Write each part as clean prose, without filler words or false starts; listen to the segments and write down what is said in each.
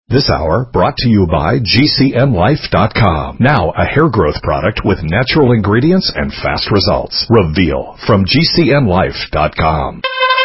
This hour brought to you by GCNlife.com. Now a hair growth product with natural ingredients and fast results. Reveal from GCNlife.com.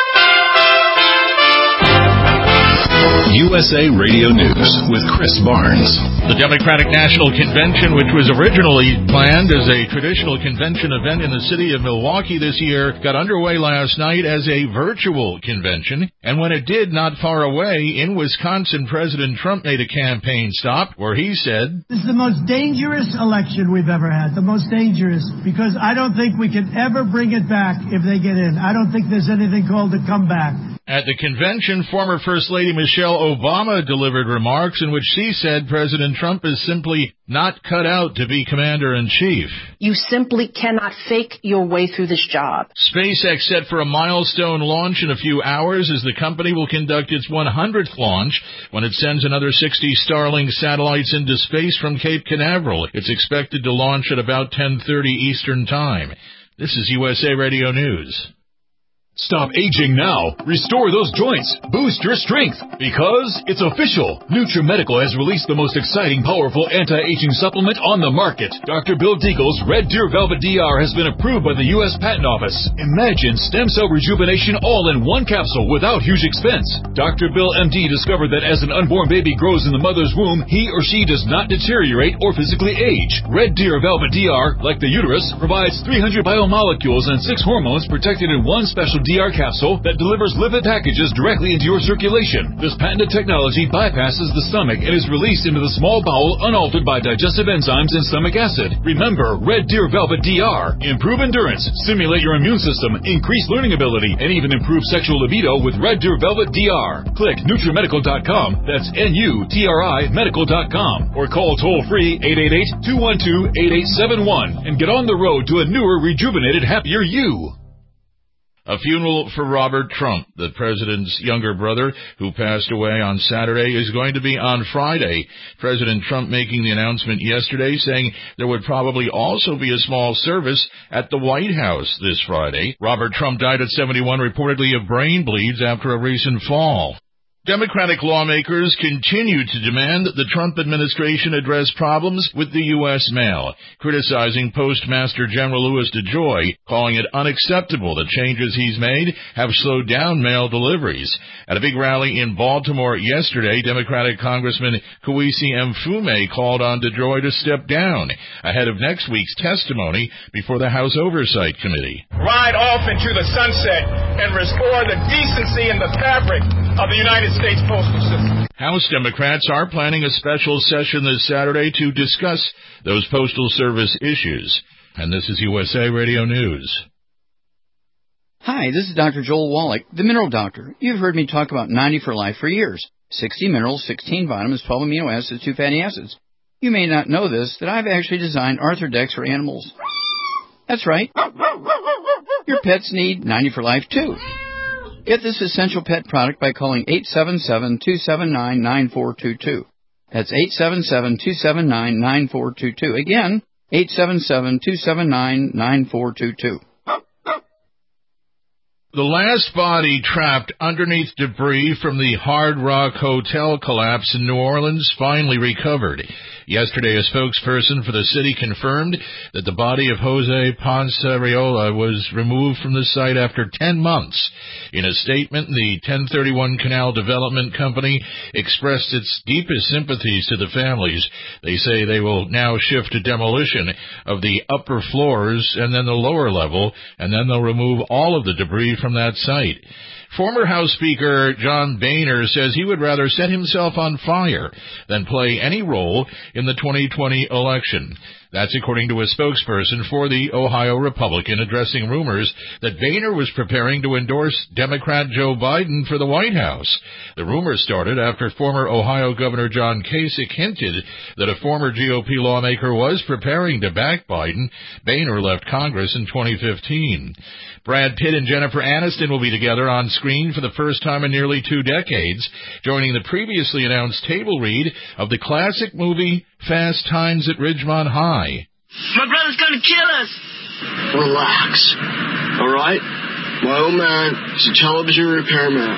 USA Radio News with Chris Barnes. The Democratic National Convention, which was originally planned as a traditional convention event in the city of Milwaukee this year, got underway last night as a virtual convention. And when it did, not far away, in Wisconsin, President Trump made a campaign stop where he said, "This is the most dangerous election we've ever had, the most dangerous, because I don't think we can ever bring it back if they get in. I don't think there's anything called a comeback." At the convention, former First Lady Michelle Obama delivered remarks in which she said President Trump is simply not cut out to be commander-in-chief. You simply cannot fake your way through this job. SpaceX set for a milestone launch in a few hours as the company will conduct its 100th launch when it sends another 60 Starlink satellites into space from Cape Canaveral. It's expected to launch at about 10:30 Eastern Time. This is USA Radio News. Stop aging now. Restore those joints. Boost your strength. Because it's official. NutriMedical has released the most exciting, powerful anti-aging supplement on the market. Dr. Bill Deagle's Red Deer Velvet DR has been approved by the U.S. Patent Office. Imagine stem cell rejuvenation all in one capsule without huge expense. Dr. Bill MD discovered that as an unborn baby grows in the mother's womb, he or she does not deteriorate or physically age. Red Deer Velvet DR, like the uterus, provides 300 biomolecules and 6 hormones protected in one special DR capsule that delivers lipid packages directly into your circulation. This patented technology bypasses the stomach and is released into the small bowel unaltered by digestive enzymes and stomach acid. Remember, Red Deer Velvet DR. Improve endurance, stimulate your immune system, increase learning ability, and even improve sexual libido with Red Deer Velvet DR. Click NutriMedical.com, that's NUTRI Medical.com, or call toll-free 888-212-8871 and get on the road to a newer, rejuvenated, happier you. A funeral for Robert Trump, the president's younger brother, who passed away on Saturday, is going to be on Friday. President Trump making the announcement yesterday, saying there would probably also be a small service at the White House this Friday. Robert Trump died at 71, reportedly of brain bleeds after a recent fall. Democratic lawmakers continue to demand that the Trump administration address problems with the U.S. mail, criticizing Postmaster General Louis DeJoy, calling it unacceptable that changes he's made have slowed down mail deliveries. At a big rally in Baltimore yesterday, Democratic Congressman Kweisi Mfume called on DeJoy to step down ahead of next week's testimony before the House Oversight Committee. Ride off into the sunset and restore the decency and the fabric of the United States postal system. House Democrats are planning a special session this Saturday to discuss those Postal Service issues. And this is USA Radio News. Hi, this is Dr. Joel Wallach, the Mineral Doctor. You've heard me talk about 90 for Life for years. 60 minerals, 16 vitamins, 12 amino acids, 2 fatty acids. You may not know this, that I've actually designed Arthrodex for animals. That's right. Your pets need 90 for Life too. Get this essential pet product by calling 877-279-9422. That's 877-279-9422. Again, 877-279-9422. The last body trapped underneath debris from the Hard Rock Hotel collapse in New Orleans finally recovered. Yesterday, a spokesperson for the city confirmed that the body of Jose Ponce Arreola was removed from the site after 10 months. In a statement, the 1031 Canal Development Company expressed its deepest sympathies to the families. They say they will now shift to demolition of the upper floors and then the lower level, and then they'll remove all of the debris from that site. Former House Speaker John Boehner says he would rather set himself on fire than play any role in the 2020 election. That's according to a spokesperson for the Ohio Republican addressing rumors that Boehner was preparing to endorse Democrat Joe Biden for the White House. The rumor started after former Ohio Governor John Kasich hinted that a former GOP lawmaker was preparing to back Biden. Boehner left Congress in 2015. Brad Pitt and Jennifer Aniston will be together on screen for the first time in nearly 2 decades, joining the previously announced table read of the classic movie Fast Times at Ridgemont High. My brother's gonna kill us! Relax. Alright? My old man is a television repairman.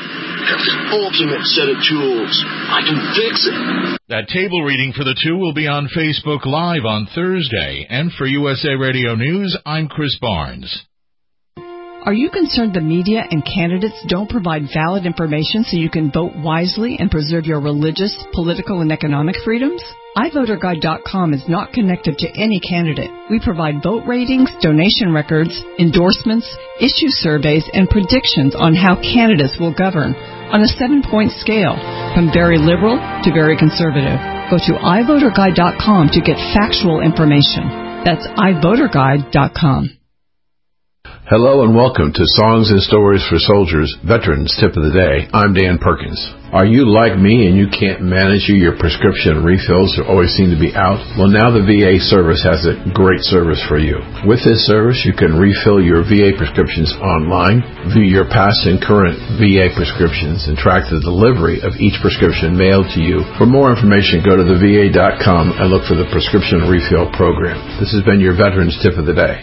have the ultimate set of tools. I can fix it. That table reading for the two will be on Facebook Live on Thursday. And for USA Radio News, I'm Chris Barnes. Are you concerned the media and candidates don't provide valid information so you can vote wisely and preserve your religious, political, and economic freedoms? iVoterGuide.com is not connected to any candidate. We provide vote ratings, donation records, endorsements, issue surveys, and predictions on how candidates will govern on a 7-point scale, from very liberal to very conservative. Go to iVoterGuide.com to get factual information. That's iVoterGuide.com. Hello and welcome to Songs and Stories for Soldiers, Veterans Tip of the Day. I'm Dan Perkins. Are you like me and you can't manage your prescription refills that always seem to be out? Well, now the VA service has a great service for you. With this service, you can refill your VA prescriptions online, view your past and current VA prescriptions, and track the delivery of each prescription mailed to you. For more information, go to theva.com and look for the prescription refill program. This has been your Veterans Tip of the Day.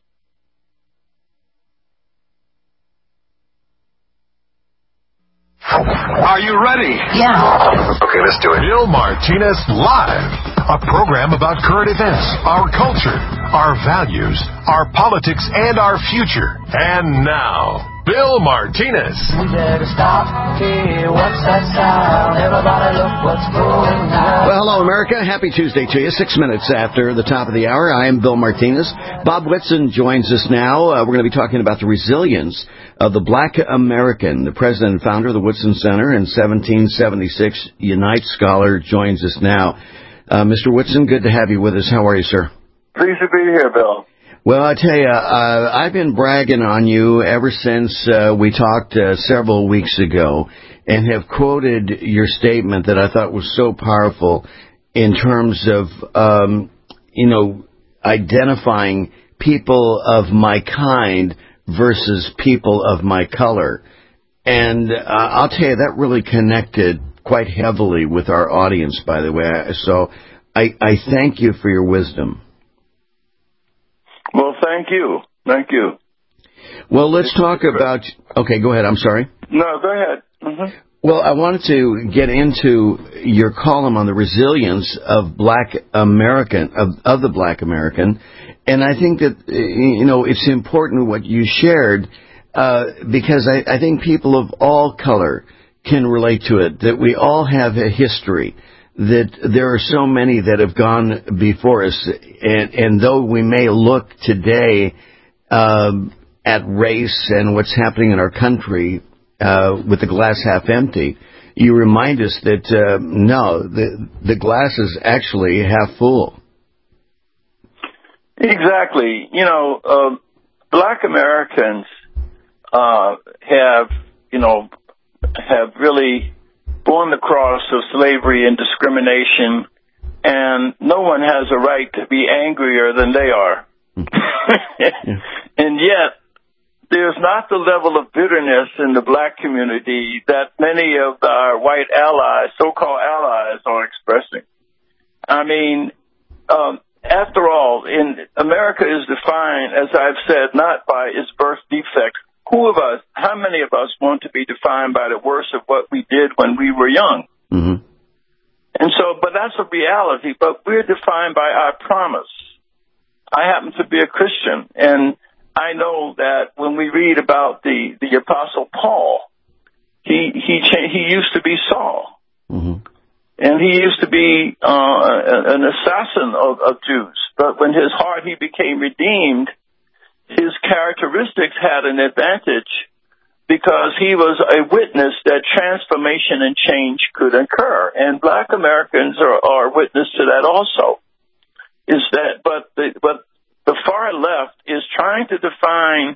Are you ready? Yeah. Okay, let's do it. Bill Martinez Live, a program about current events, our culture, our values, our politics, and our future. And now, Bill Martinez. We better stop. Hey, what's that sound? Everybody look what's going on. Well, hello, America. Happy Tuesday to you. 6 minutes after the top of the hour. I am Bill Martinez. Bob Whitson joins us now. We're going to be talking about the resilience of the Black American. The president and founder of the Woodson Center and 1776 Unite Scholar joins us now. Mr. Woodson, good to have you with us. How are you, sir? Pleased to be here, Bill. Well, I tell you, I've been bragging on you ever since we talked several weeks ago and have quoted your statement that I thought was so powerful in terms of, identifying people of my kind versus people of my color. And I'll tell you, that really connected quite heavily with our audience, by the way. So I thank you for your wisdom. Well, thank you. Thank you. Well, let's talk about... Okay, go ahead. I'm sorry. No, go ahead. Mm-hmm. Well, I wanted to get into your column on the resilience of Black American, of the Black American. And I think that, it's important what you shared, because I think people of all color can relate to it, that we all have a history, that there are so many that have gone before us, and though we may look today at race and what's happening in our country with the glass half empty, you remind us that, no, the glass is actually half full. Exactly. Black Americans have really borne the cross of slavery and discrimination, and no one has a right to be angrier than they are. And yet, there's not the level of bitterness in the black community that many of our white allies, so-called allies, are expressing. I mean, after all, America is defined, as I've said, not by its birth defects. How many of us want to be defined by the worst of what we did when we were young? Mm-hmm. And so, but that's a reality, but we're defined by our promise. I happen to be a Christian, and I know that when we read about the Apostle Paul, he used to be Saul. Mm-hmm. And he used to be an assassin of Jews. But when his heart, he became redeemed, his characteristics had an advantage because he was a witness that transformation and change could occur. And black Americans are witness to that also. But the far left is trying to describe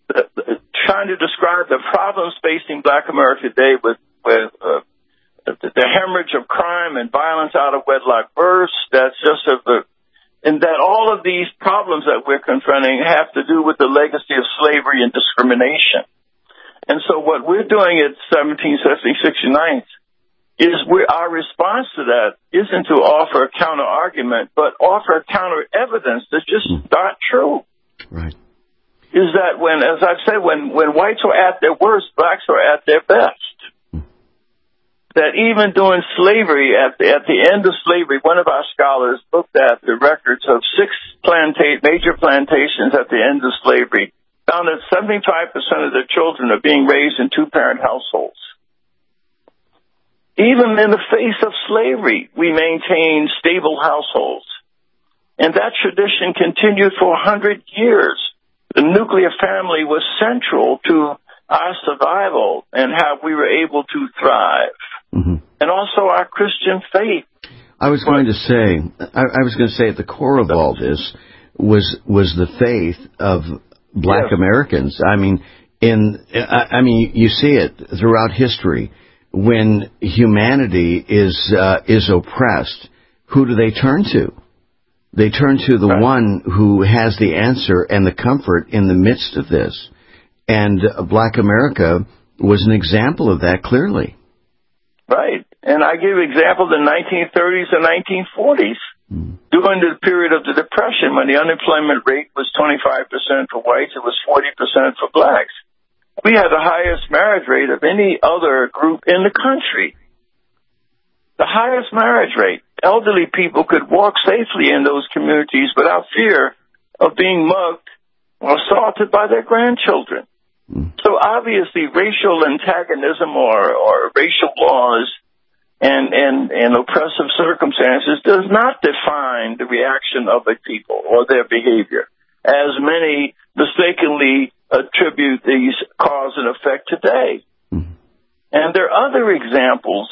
the problems facing black America today with the hemorrhage of crime and violence out of wedlock births. And that all of these problems that we're confronting have to do with the legacy of slavery and discrimination. And so what we're doing at 1776 Unite is our response to that isn't to offer a counter argument, but offer counter evidence that's just not true. Right. Is that when, as I've said, when whites are at their worst, blacks are at their best. that even during slavery, at the end of slavery, one of our scholars looked at the records of 6 major plantations at the end of slavery, found that 75% of the children are being raised in 2-parent households. Even in the face of slavery, we maintained stable households. And that tradition continued for 100 years. The nuclear family was central to our survival and how we were able to thrive. Mm-hmm. And also our Christian faith. I was going to say at the core of all this was the faith of Black Americans. I mean, you see it throughout history. When humanity is oppressed, who do they turn to? They turn to the one who has the answer and the comfort in the midst of this. And Black America was an example of that, clearly. Right. And I give examples in the 1930s and 1940s. During the period of the Depression, when the unemployment rate was 25% for whites, it was 40% for blacks. We had the highest marriage rate of any other group in the country. The highest marriage rate. Elderly people could walk safely in those communities without fear of being mugged or assaulted by their grandchildren. So obviously racial antagonism or racial laws and oppressive circumstances does not define the reaction of a people or their behavior, as many mistakenly attribute these cause and effect today. And there are other examples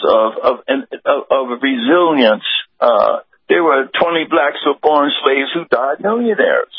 of resilience. There were 20 blacks who were born slaves who died millionaires.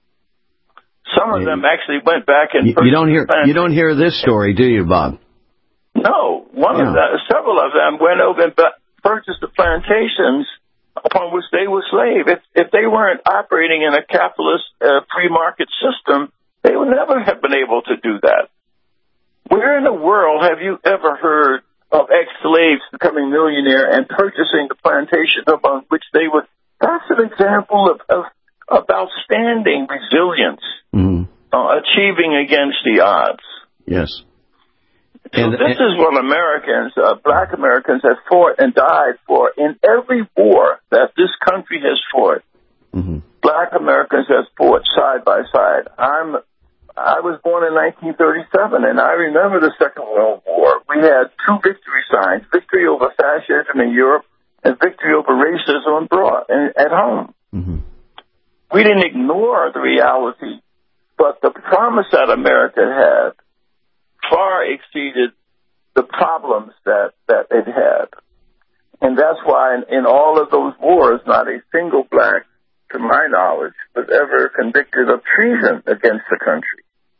Some of them actually went back and you don't hear this story, do you, Bob? No, several of them went over and purchased the plantations upon which they were slaves. If they weren't operating in a capitalist free market system, they would never have been able to do that. Where in the world have you ever heard of ex-slaves becoming millionaire and purchasing the plantation upon which they were? That's an example of outstanding resilience, achieving against the odds. Yes. So this is what Black Americans have fought and died for in every war that this country has fought. Black Americans have fought side by side. I was born in 1937, and I remember the Second World War. We had 2 victory signs: victory over fascism in Europe and victory over racism abroad and at home. We didn't ignore the reality, but the promise that America had far exceeded the problems that it had. And that's why in all of those wars, not a single black, to my knowledge, was ever convicted of treason against the country.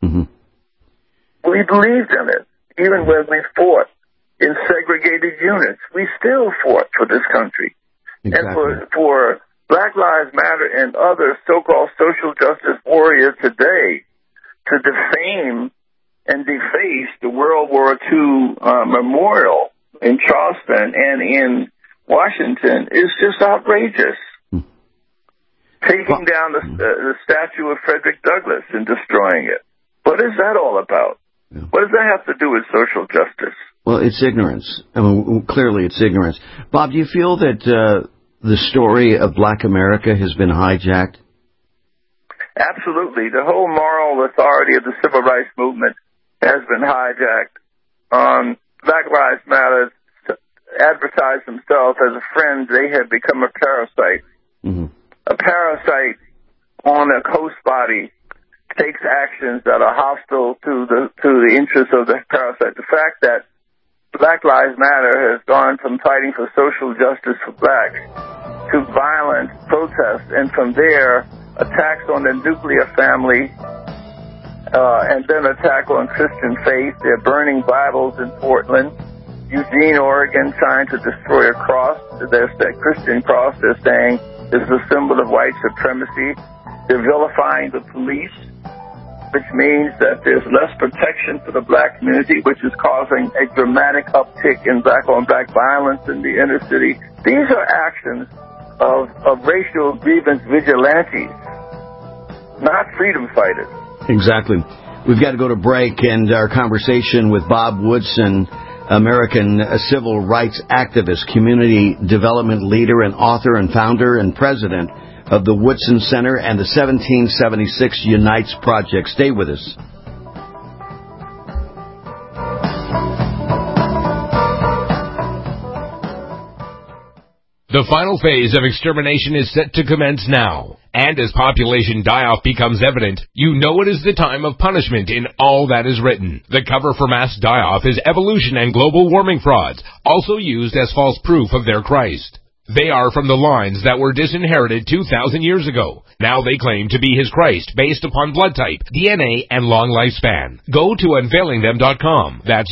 We believed in it. Even when we fought in segregated units, we still fought for this country. Exactly. And for Black Lives Matter and other so-called social justice warriors today to defame and deface the World War II memorial in Charleston and in Washington is just outrageous. Taking down the statue of Frederick Douglass and destroying it. What is that all about? What does that have to do with social justice? Well, it's ignorance. I mean, clearly it's ignorance. Bob, do you feel that the story of Black America has been hijacked? Absolutely. The whole moral authority of the civil rights movement has been hijacked. Black Lives Matter advertise themselves as a friend. They have become a parasite. A parasite on a host body takes actions that are hostile to the interests of the parasite. The fact that Black Lives Matter has gone from fighting for social justice for blacks to violent protests, and from there attacks on the nuclear family, and then attack on Christian faith. They're burning Bibles in Portland, Eugene, Oregon, trying to destroy a cross. There's that Christian cross they're saying is a symbol of white supremacy. They're vilifying the police, which means that there's less protection for the black community, which is causing a dramatic uptick in black-on-black violence in the inner city. These are actions of racial grievance vigilantes, not freedom fighters. Exactly. We've got to go to break, and our conversation with Bob Woodson American civil rights activist, community development leader, and author and founder and president of the Woodson Center and the 1776 Unites Project. Stay with us. The final phase of extermination is set to commence now. And as population die-off becomes evident, you know it is the time of punishment in all that is written. The cover for mass die-off is evolution and global warming frauds, also used as false proof of their Christ. They are from the lines that were disinherited 2,000 years ago. Now they claim to be his Christ based upon blood type, DNA, and long lifespan. Go to unveilingthem.com. That's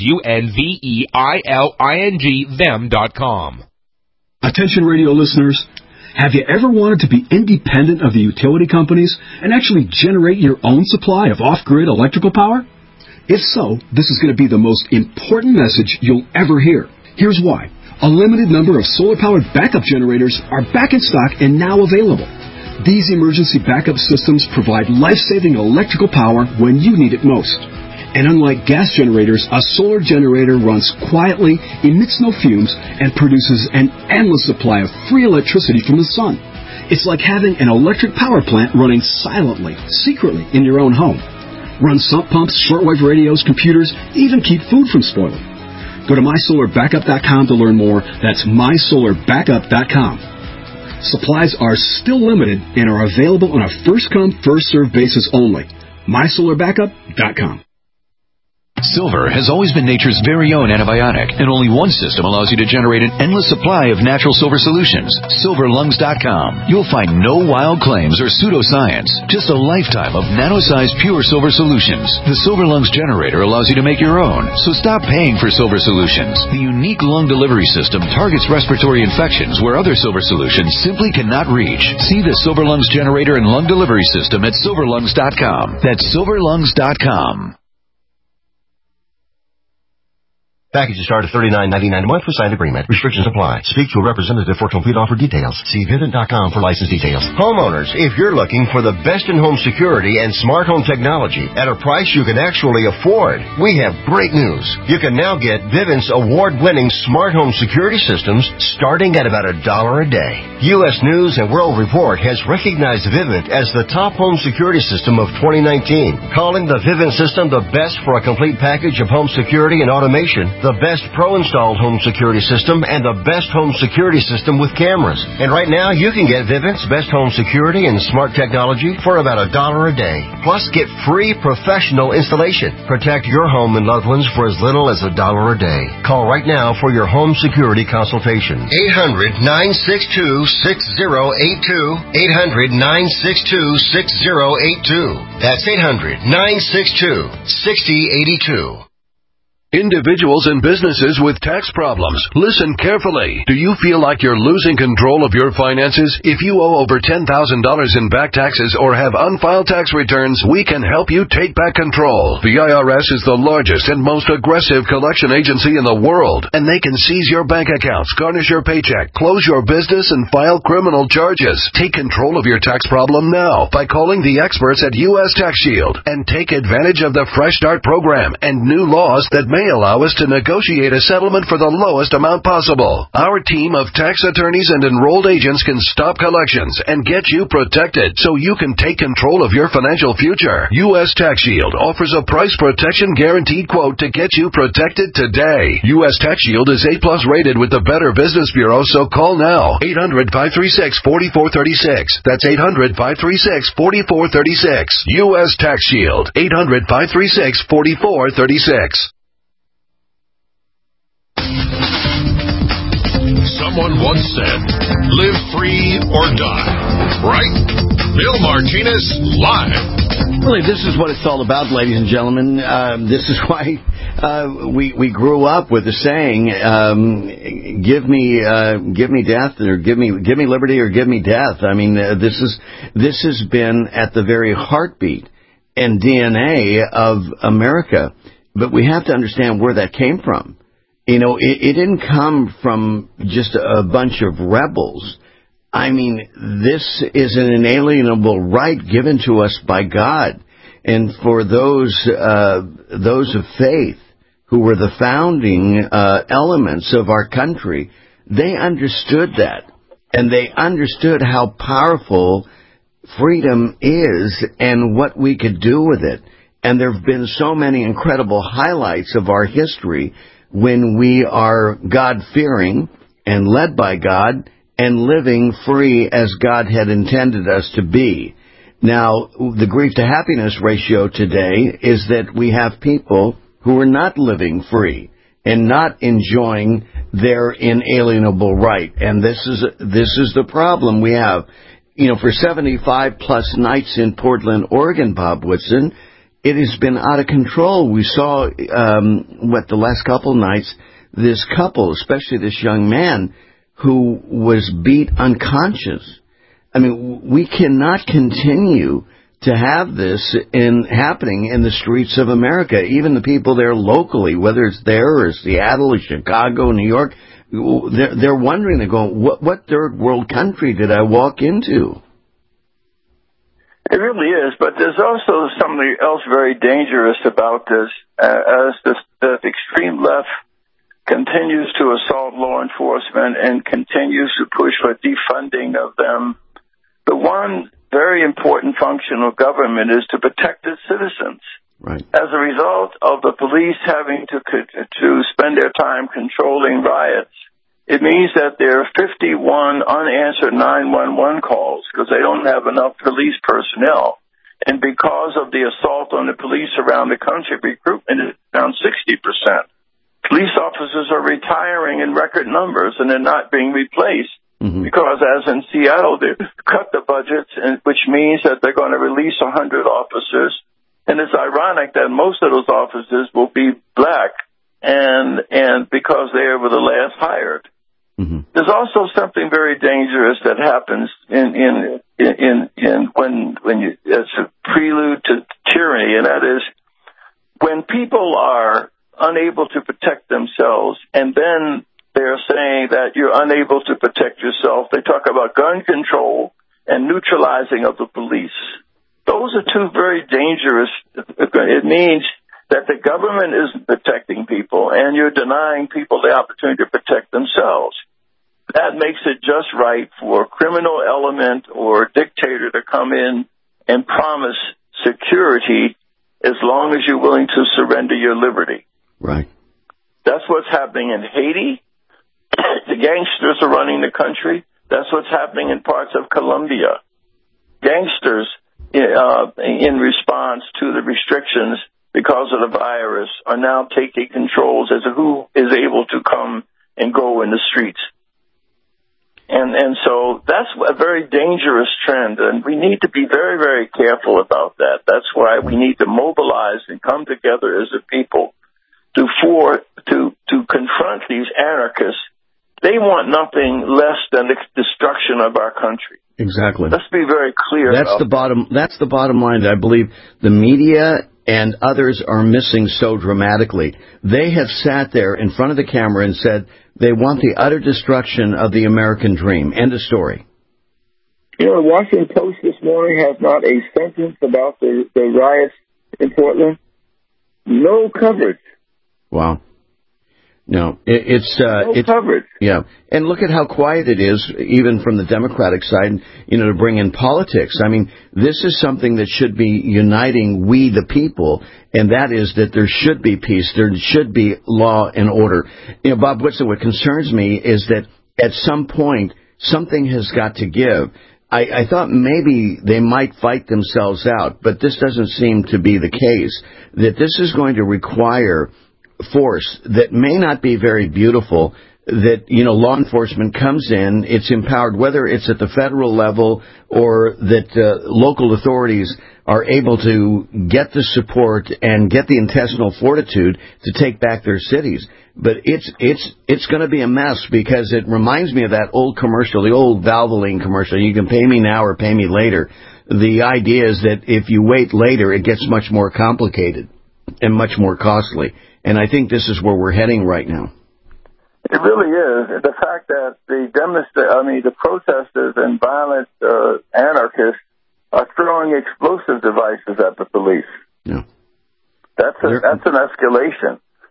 UNVEILING them.com. Attention radio listeners, have you ever wanted to be independent of the utility companies and actually generate your own supply of off-grid electrical power? If so, this is going to be the most important message you'll ever hear. Here's why. A limited number of solar-powered backup generators are back in stock and now available. These emergency backup systems provide life-saving electrical power when you need it most. And unlike gas generators, a solar generator runs quietly, emits no fumes, and produces an endless supply of free electricity from the sun. It's like having an electric power plant running silently, secretly in your own home. Run sump pumps, shortwave radios, computers, even keep food from spoiling. Go to mysolarbackup.com to learn more. That's mysolarbackup.com. Supplies are still limited and are available on a first-come, first-served basis only. mysolarbackup.com. Silver has always been nature's very own antibiotic, and only one system allows you to generate an endless supply of natural silver solutions. SilverLungs.com. You'll find no wild claims or pseudoscience, just a lifetime of nano-sized pure silver solutions. The Silver Lungs generator allows you to make your own, so stop paying for silver solutions. The unique lung delivery system targets respiratory infections where other silver solutions simply cannot reach. See the Silver Lungs generator and lung delivery system at SilverLungs.com. That's SilverLungs.com. Packages start at $39.99 a month with signed agreement. Restrictions apply. Speak to a representative for complete offer details. See Vivint.com for license details. Homeowners, if you're looking for the best in-home security and smart home technology at a price you can actually afford, we have great news. You can now get Vivint's award-winning smart home security systems starting at about $1 a day. U.S. News and World Report has recognized Vivint as the top home security system of 2019, calling the Vivint system the best for a complete package of home security and automation, the best pro-installed home security system, and the best home security system with cameras. And right now, you can get Vivint's best home security and smart technology for about $1 a day. Plus, get free professional installation. Protect your home and loved ones for as little as $1 a day. Call right now for your home security consultation. 800-962-6082. 800-962-6082. That's 800-962-6082. Individuals and businesses with tax problems, listen carefully. Do you feel like you're losing control of your finances? If you owe over $10,000 in back taxes or have unfiled tax returns, we can help you take back control. The IRS is the largest and most aggressive collection agency in the world, and they can seize your bank accounts, garnish your paycheck, close your business, and file criminal charges. Take control of your tax problem now by calling the experts at U.S. Tax Shield and take advantage of the Fresh Start program and new laws that may allow us to negotiate a settlement for the lowest amount possible. Our team of tax attorneys and enrolled agents can stop collections and get you protected so you can take control of your financial future. U.S. Tax Shield offers a price protection guaranteed quote to get you protected today. U.S. Tax Shield is A+ rated with the Better Business Bureau, so call now. 800-536-4436. That's 800-536-4436. U.S. Tax Shield. 800-536-4436. Someone once said, live free or die. Right? Bill Martinez Live. Really, this is what it's all about, ladies and gentlemen. This is why we grew up with the saying, give me death, or give me liberty, or give me death. I mean, this has been at the very heartbeat and DNA of America. But we have to understand where that came from. You know, it didn't come from just a bunch of rebels. I mean, this is an inalienable right given to us by God. And for those of faith who were the founding elements of our country, they understood that. And they understood how powerful freedom is and what we could do with it. And there have been so many incredible highlights of our history when we are God-fearing and led by God and living free as God had intended us to be. Now, the grief-to-happiness ratio today is that we have people who are not living free and not enjoying their inalienable right. And this is the problem we have. You know, for 75-plus nights in Portland, Oregon, Bob Woodson, it has been out of control. We saw, the last couple nights, this couple, especially this young man, who was beat unconscious. I mean, we cannot continue to have this happening in the streets of America. Even the people there locally, whether it's there or Seattle or Chicago, New York, they're wondering, they're going, what third world country did I walk into? It really is, but there's also something else very dangerous about this. As the extreme left continues to assault law enforcement and continues to push for defunding of them, the one very important function of government is to protect its citizens. Right. As a result of the police having to spend their time controlling riots, it means that there are 51 unanswered 911 calls because they don't have enough police personnel. And because of the assault on the police around the country, recruitment is down 60%. Police officers are retiring in record numbers, and they're not being replaced. Mm-hmm. Because, as in Seattle, they cut the budgets, which means that they're going to release 100 officers. And it's ironic that most of those officers will be black, and because they were the last hired. Mm-hmm. There's also something very dangerous that happens when you, it's a prelude to tyranny, and that is when people are unable to protect themselves, and then they're saying that you're unable to protect yourself. They talk about gun control and neutralizing of the police. Those are two very dangerous. It means that the government isn't protecting people, and you're denying people the opportunity to protect themselves. That makes it just right for a criminal element or a dictator to come in and promise security as long as you're willing to surrender your liberty. Right. That's what's happening in Haiti. The gangsters are running the country. That's what's happening in parts of Colombia. Gangsters, in response to the restrictions because of the virus, are now taking controls as to who is able to come and go in the streets. And so that's a very dangerous trend, and we need to be very, very careful about that. That's why we need to mobilize and come together as a people to confront these anarchists. They want nothing less than the destruction of our country. Exactly. Let's be very clear. That's the bottom line that I believe the media and others are missing so dramatically. They have sat there in front of the camera and said they want the utter destruction of the American dream. End of story. You know, the Washington Post this morning has not a sentence about the riots in Portland. No coverage. Wow. No, it's coverage. Yeah, and look at how quiet it is, even from the Democratic side. To bring in politics. I mean, this is something that should be uniting we the people, and that is that there should be peace, there should be law and order. Bob Woodson, what concerns me is that at some point something has got to give. I thought maybe they might fight themselves out, but this doesn't seem to be the case. That this is going to require force that may not be very beautiful, that, law enforcement comes in, it's empowered, whether it's at the federal level or that local authorities are able to get the support and get the intestinal fortitude to take back their cities. But it's going to be a mess, because it reminds me of that old commercial, the old Valvoline commercial, you can pay me now or pay me later. The idea is that if you wait later, it gets much more complicated and much more costly. And I think this is where we're heading right now. It really is. The fact that the protesters and violent anarchists are throwing explosive devices at the police. Yeah. That's an escalation.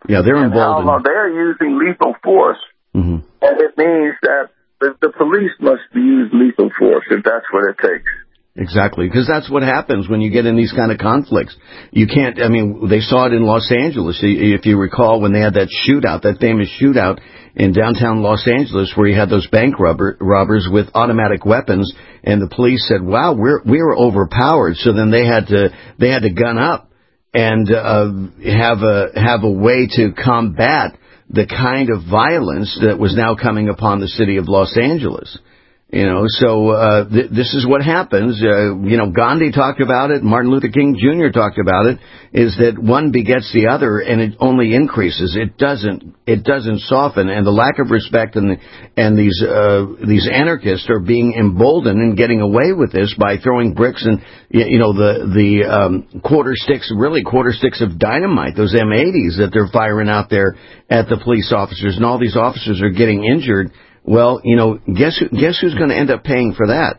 Yeah, they're emboldened. They're using lethal force, and it means that the police must use lethal force if that's what it takes. Exactly, because that's what happens when you get in these kind of conflicts. You can't, I mean, they saw it in Los Angeles, if you recall, when they had that shootout, that famous shootout in downtown Los Angeles where you had those bank robbers with automatic weapons, and the police said, wow, we were overpowered. So then they had to gun up and have a way to combat the kind of violence that was now coming upon the city of Los Angeles. You know, so this is what happens. Gandhi talked about it. Martin Luther King Jr. talked about it. Is that one begets the other, and it only increases. It doesn't soften. And the lack of respect and these anarchists are being emboldened and getting away with this by throwing bricks and the quarter sticks of dynamite, those M80s that they're firing out there at the police officers, and all these officers are getting injured. Well, guess who's going to end up paying for that?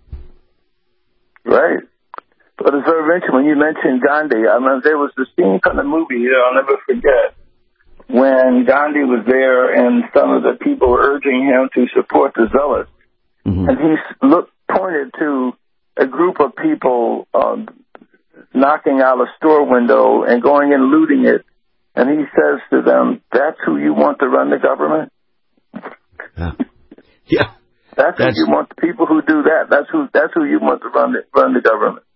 Right. But it's very interesting when you mentioned Gandhi. I mean, there was the scene from the movie that I'll never forget when Gandhi was there and some of the people were urging him to support the Zealots. And he pointed to a group of people knocking out a store window and going and looting it. And he says to them, that's who you want to run the government? Yeah, that's who you want. The people who do that. That's who you want to run the government.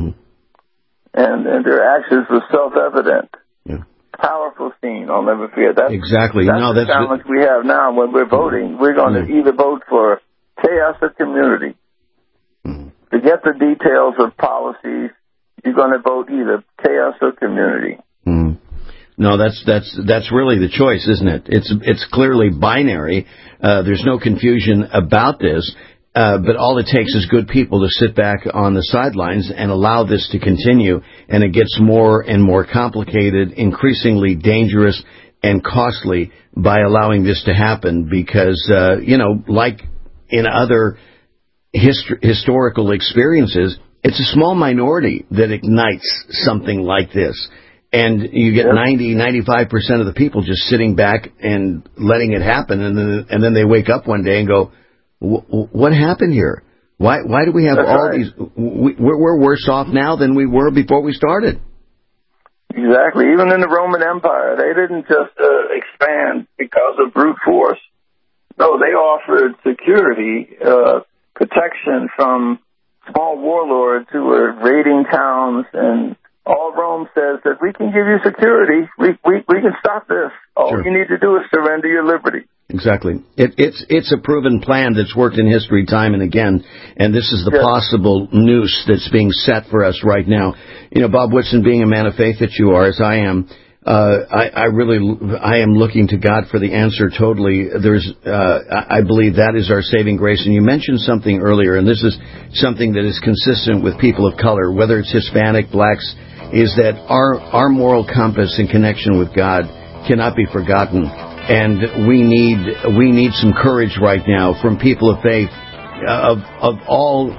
And their actions were self-evident. Yeah. Powerful scene. I'll never forget that. Exactly. That's the challenge we have now when we're voting. We're going to either vote for chaos or community. Forget the details of policies. You're going to vote either chaos or community. No, that's really the choice, isn't it? It's clearly binary. There's no confusion about this. But all it takes is good people to sit back on the sidelines and allow this to continue. And it gets more and more complicated, increasingly dangerous and costly by allowing this to happen because, like in other historical experiences, it's a small minority that ignites something like this. And you get 90-95% of the people just sitting back and letting it happen, and then they wake up one day and go, "What happened here? Why do we have these? We're worse off now than we were before we started." Exactly. Even in the Roman Empire, they didn't just expand because of brute force. No, they offered security, protection from small warlords who were raiding towns, and all Rome says that we can give you security. We can stop this. All you need to do is surrender your liberty. Exactly. It's a proven plan that's worked in history time and again, and this is the possible noose that's being set for us right now. Bob Woodson, being a man of faith that you are, as I am, I am looking to God for the answer totally. I believe that is our saving grace. And you mentioned something earlier, and this is something that is consistent with people of color, whether it's Hispanic, blacks, is that our moral compass in connection with God cannot be forgotten. And we need some courage right now from people of faith, of all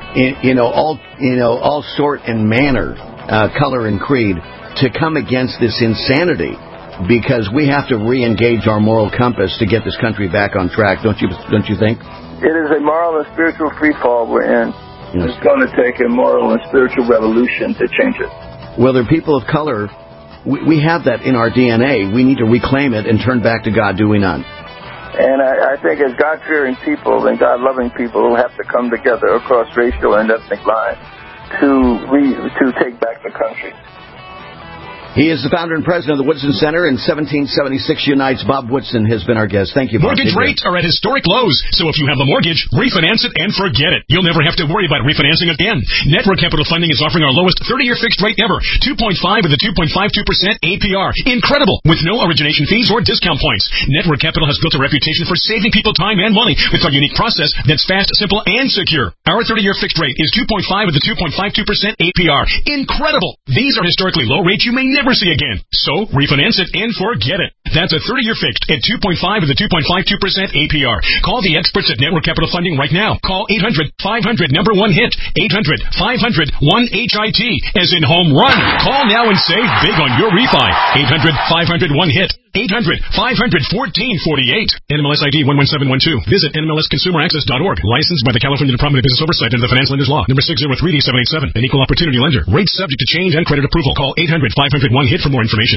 sort and manner, color and creed, to come against this insanity, because we have to re-engage our moral compass to get this country back on track. Don't you think? It is a moral and spiritual free fall we're in. Yes. It's going to take a moral and spiritual revolution to change it. Well, they're people of color. We have that in our DNA. We need to reclaim it and turn back to God, do we not? And I think as God-fearing people and God-loving people will have to come together across racial and ethnic lines to take back the country. He is the founder and president of the Woodson Center, and 1776 Unites. Bob Woodson has been our guest. Thank you, Bob. Mortgage rates are at historic lows, so if you have a mortgage, refinance it and forget it. You'll never have to worry about refinancing again. Network Capital Funding is offering our lowest 30-year fixed rate ever, 2.5 with a 2.52% APR. Incredible, with no origination fees or discount points. Network Capital has built a reputation for saving people time and money with our unique process that's fast, simple, and secure. Our 30-year fixed rate is 2.5 with a 2.52% APR. Incredible. These are historically low rates you may never never see again. So, refinance it and forget it. That's a 30-year fixed at 2.5 with a 2.52% APR. Call the experts at Network Capital Funding right now. Call 800-500-1HIT. 800-500-1HIT. As in home run. Call now and save big on your refi. 800-500-1HIT. 800-500-1448. NMLS ID 11712. Visit NMLSConsumerAccess.org. Licensed by the California Department of Business Oversight under the Financial Lenders Law. Number 603D787. An equal opportunity lender. Rates subject to change and credit approval. Call 800-500-1HIT for more information.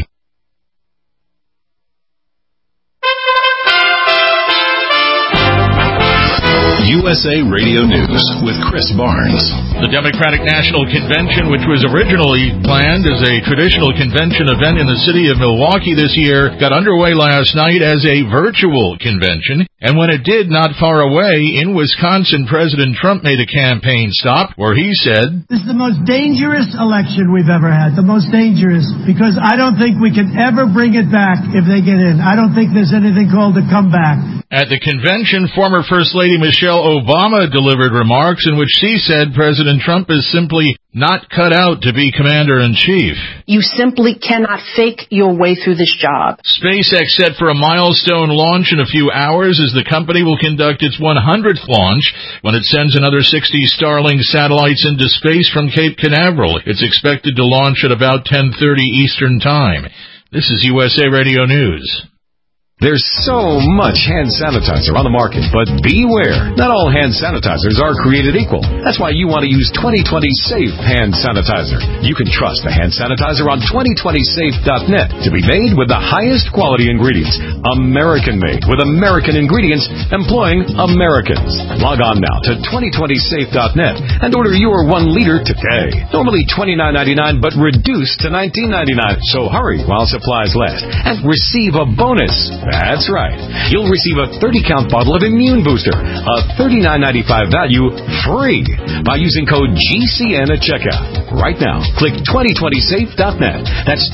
USA Radio News with Chris Barnes. The Democratic National Convention, which was originally planned as a traditional convention event in the city of Milwaukee this year, got underway last night as a virtual convention. And when it did, not far away, in Wisconsin, President Trump made a campaign stop where he said, "This is the most dangerous election we've ever had, the most dangerous, because I don't think we can ever bring it back if they get in. I don't think there's anything called a comeback." At the convention, former First Lady Michelle Obama delivered remarks in which she said President Trump is simply not cut out to be commander-in-chief. You simply cannot fake your way through this job. SpaceX set for a milestone launch in a few hours as the company will conduct its 100th launch when it sends another 60 Starlink satellites into space from Cape Canaveral. It's expected to launch at about 10:30 Eastern Time. This is USA Radio News. There's so much hand sanitizer on the market, but beware. Not all hand sanitizers are created equal. That's why you want to use 2020 Safe Hand Sanitizer. You can trust the hand sanitizer on 2020safe.net to be made with the highest quality ingredients. American-made with American ingredients employing Americans. Log on now to 2020safe.net and order your 1 liter today. Normally $29.99, but reduced to $19.99. So hurry while supplies last and receive a bonus. That's right. You'll receive a 30-count bottle of Immune Booster, a $39.95 value, free by using code GCN at checkout. Right now, click 2020safe.net. That's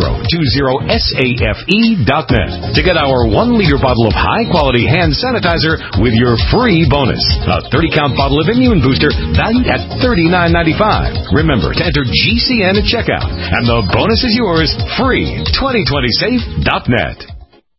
2020safe.net to get our 1-liter bottle of high-quality hand sanitizer with your free bonus. A 30-count bottle of Immune Booster valued at $39.95. Remember to enter GCN at checkout, and the bonus is yours free. 2020safe.net.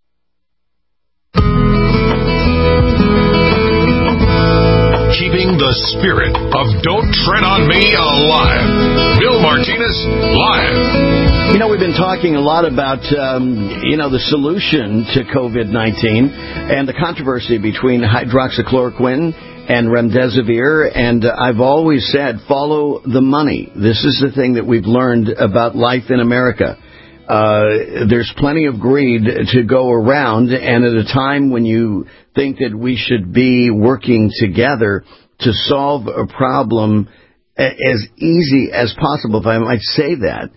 Keeping the spirit of Don't Tread on Me alive. Bill Martinez, live. You know, we've been talking a lot about, the solution to COVID-19 and the controversy between hydroxychloroquine and remdesivir. And I've always said, follow the money. This is the thing that we've learned about life in America. There's plenty of greed to go around, and at a time when you think that we should be working together to solve a problem as easy as possible, if I might say that,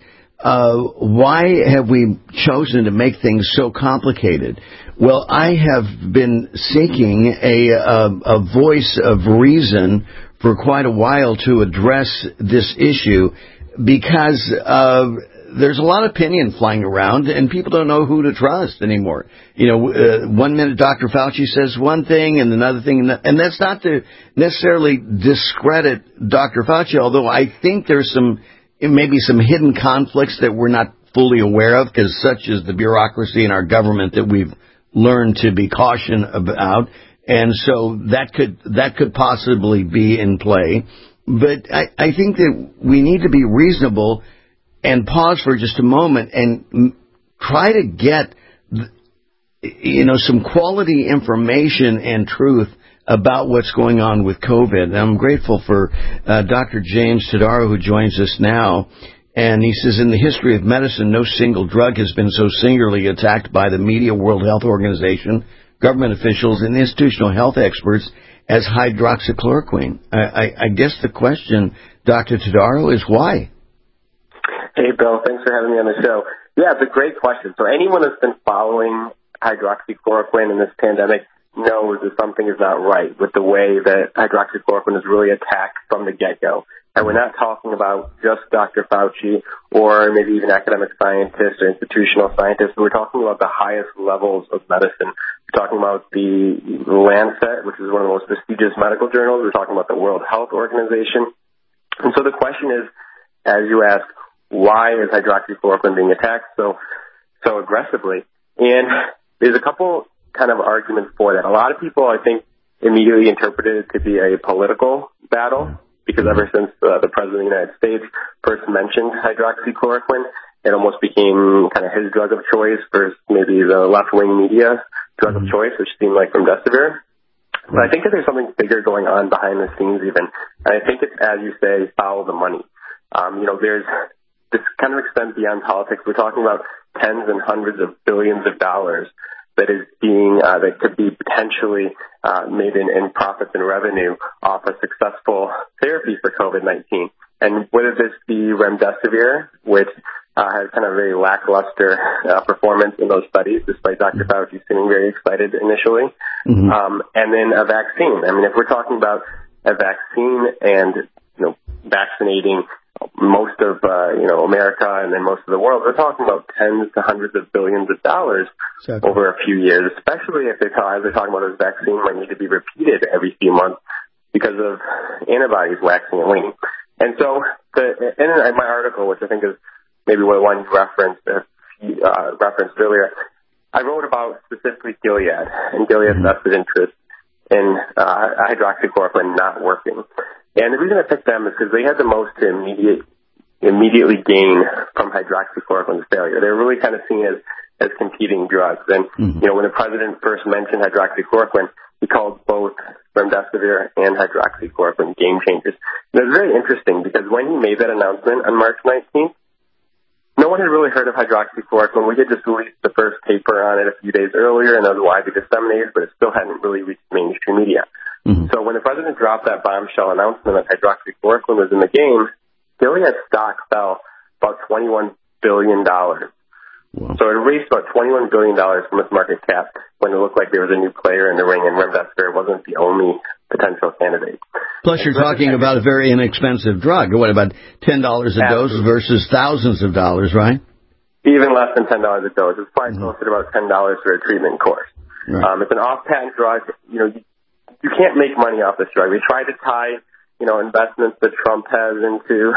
why have we chosen to make things so complicated? Well, I have been seeking a voice of reason for quite a while to address this issue because there's a lot of opinion flying around, and people don't know who to trust anymore. 1 minute Dr. Fauci says one thing, and another thing, and that's not to necessarily discredit Dr. Fauci, although I think there's maybe some hidden conflicts that we're not fully aware of, because such is the bureaucracy in our government that we've learned to be cautious about, and so that could possibly be in play. But I think that we need to be reasonable and pause for just a moment and try to get, some quality information and truth about what's going on with COVID. And I'm grateful for Dr. James Todaro, who joins us now. And he says, in the history of medicine, no single drug has been so singularly attacked by the media, World Health Organization, government officials, and institutional health experts as hydroxychloroquine. I guess the question, Dr. Todaro, is why? Hey, Bill, thanks for having me on the show. Yeah, it's a great question. So anyone that's been following hydroxychloroquine in this pandemic knows that something is not right with the way that hydroxychloroquine is really attacked from the get-go. And we're not talking about just Dr. Fauci or maybe even academic scientists or institutional scientists. We're talking about the highest levels of medicine. We're talking about the Lancet, which is one of the most prestigious medical journals. We're talking about the World Health Organization. And so the question is, as you ask, why is hydroxychloroquine being attacked so aggressively? And there's a couple kind of arguments for that. A lot of people, I think, immediately interpreted it to be a political battle, because ever since the President of the United States first mentioned hydroxychloroquine, it almost became kind of his drug of choice versus maybe the left-wing media drug of choice, which seemed like remdesivir. But I think that there's something bigger going on behind the scenes even. And I think it's, as you say, follow the money. There's this kind of extends beyond politics. We're talking about tens and hundreds of billions of dollars that is being, that could be potentially made in profits and revenue off a successful therapy for COVID-19. And whether this be remdesivir, which has kind of a lackluster performance in those studies, despite Dr. Fauci seeming very excited initially. And then a vaccine. I mean, if we're talking about a vaccine and, vaccinating most of, America and then most of the world, we're talking about tens to hundreds of billions of dollars over a few years, especially if they're talking about this vaccine might need to be repeated every few months because of antibodies waxing and waning. And so in my article, which I think is maybe what one you referenced earlier, I wrote about specifically Gilead and Gilead's vested interest in hydroxychloroquine not working. And the reason I picked them is because they had the most to immediately gain from hydroxychloroquine's failure. They're really kind of seen as competing drugs. And, when the president first mentioned hydroxychloroquine, he called both remdesivir and hydroxychloroquine game changers. And it was very interesting because when he made that announcement on March 19th, no one had really heard of hydroxychloroquine. We had just released the first paper on it a few days earlier, and it was widely disseminated, but it still hadn't really reached mainstream media. So when the president dropped that bombshell announcement that hydroxychloroquine was in the game, Gilead's stock fell about $21 billion. Wow. So it erased about $21 billion from its market cap when it looked like there was a new player in the ring, and remdesivir wasn't the only potential candidate. Plus, you're talking about a very inexpensive drug. What, about $10 a dose versus thousands of dollars, right? Even less than $10 a dose. It's probably closer to about $10 for a treatment course. Right. It's an off-patent drug. You can't make money off this drug. They try to tie, investments that Trump has into,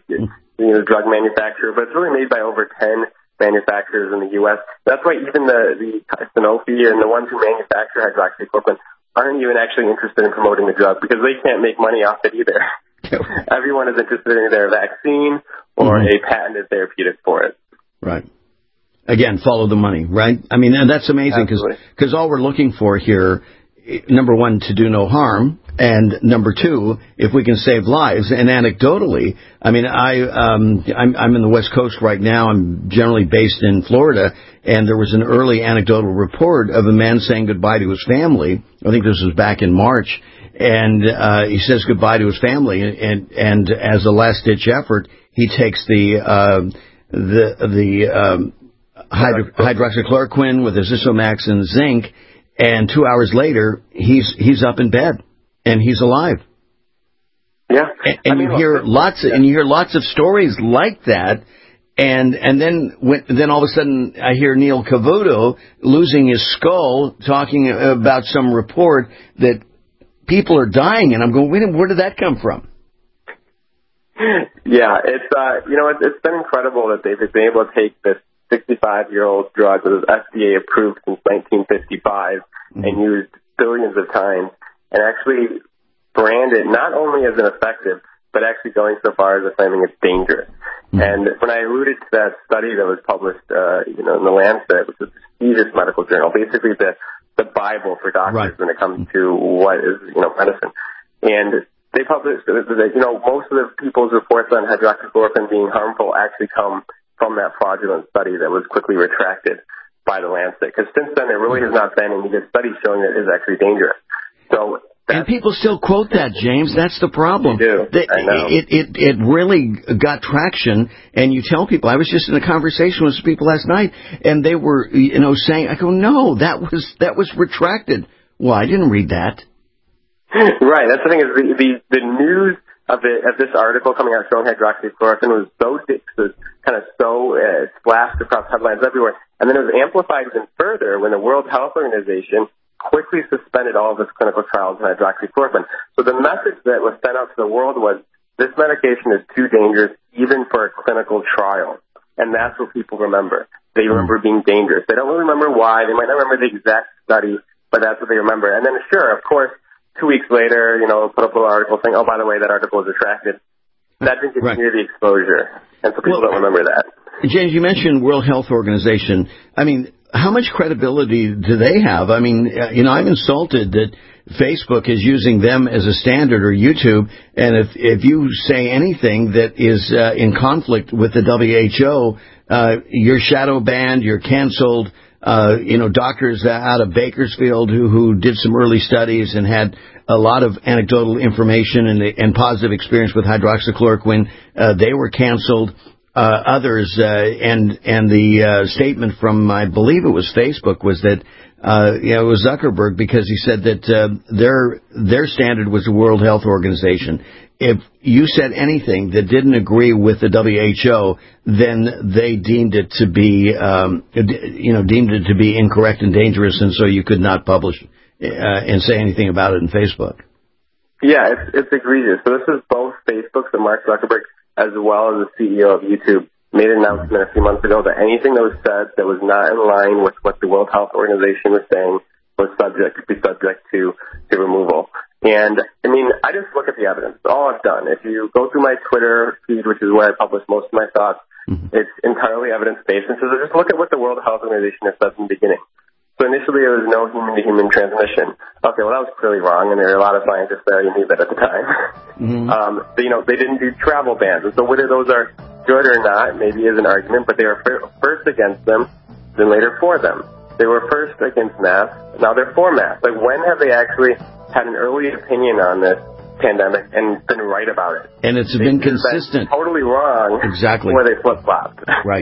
drug manufacturer, but it's really made by over 10 manufacturers in the U.S. That's why even the Sanofi and the ones who manufacture hydroxychloroquine aren't even actually interested in promoting the drug because they can't make money off it either. Everyone is interested in either a vaccine or a patented therapeutic for it. Right. Again, follow the money, right? I mean, and that's amazing because all we're looking for here, number one, to do no harm, and number two, if we can save lives. And anecdotally, I mean, I'm in the West Coast right now. I'm generally based in Florida, and there was an early anecdotal report of a man saying goodbye to his family. I think this was back in March, and he says goodbye to his family, and as a last-ditch effort, he takes the hydroxychloroquine with Azisomax and zinc. And 2 hours later, he's up in bed, and he's alive. Yeah, and you hear lots of stories like that, and then all of a sudden I hear Neil Cavuto losing his skull, talking about some report that people are dying, and I'm going, wait a minute, where did that come from? Yeah, it's been incredible that they've been able to take this 65-year-old drug that was FDA approved since 1955 and used billions of times, and actually brand it not only as ineffective, but actually going so far as claiming it's dangerous. And when I alluded to that study that was published, in the Lancet, which is a prestigious medical journal, basically the Bible for doctors when it comes to what is, medicine. And they published that, most of the people's reports on hydroxychloroquine being harmful actually come from that fraudulent study that was quickly retracted by the Lancet. Because since then, there really has not been any good studies showing that it is actually dangerous. So, and people still quote that, James. That's the problem. They do. I know. It really got traction, and you tell people. I was just in a conversation with some people last night, and they were, saying, I go, no, that was retracted. Well, I didn't read that. Right. That's the thing is the news of this article coming out showing hydroxychloroquine was so splashed across headlines everywhere. And then it was amplified even further when the World Health Organization quickly suspended all of its clinical trials on hydroxychloroquine. So the message that was sent out to the world was this medication is too dangerous. even for a clinical trial. And that's what people remember. They remember being dangerous. They don't really remember why. They might not remember the exact study, but that's what they remember. And then, sure, of course, 2 weeks later, put up a little article saying, oh, by the way, that article was retracted. That didn't get near the exposure. And so people don't remember that. James, you mentioned World Health Organization. I mean, how much credibility do they have? I mean, I'm insulted that Facebook is using them as a standard, or YouTube, and if you say anything that is in conflict with the WHO, you're shadow banned, you're canceled. Doctors out of Bakersfield who did some early studies and had a lot of anecdotal information and positive experience with hydroxychloroquine, they were canceled. Others, and the statement from, I believe it was Facebook, was that it was Zuckerberg, because he said that their standard was the World Health Organization. If you said anything that didn't agree with the WHO, then they deemed it to be incorrect and dangerous, and so you could not publish and say anything about it in Facebook. Yeah, it's egregious. So this is both Facebook, so Mark Zuckerberg, as well as the CEO of YouTube, made an announcement a few months ago that anything that was said that was not in line with what the World Health Organization was saying was subject to removal. And, I just look at the evidence. All I've done. If you go through my Twitter feed, which is where I publish most of my thoughts, it's entirely evidence-based. And so just look at what the World Health Organization has said from the beginning. So initially there was no human-to-human transmission. Okay, well, that was clearly wrong, and there are a lot of scientists that already knew that at the time. They didn't do travel bans. And so whether those are good or not maybe is an argument, but they were first against them, then later for them. They were first against masks, now they're for masks. Like, when have they actually had an early opinion on this pandemic and been right about it? And it's been consistent. Totally wrong. Exactly. Where they flip-flopped. Right.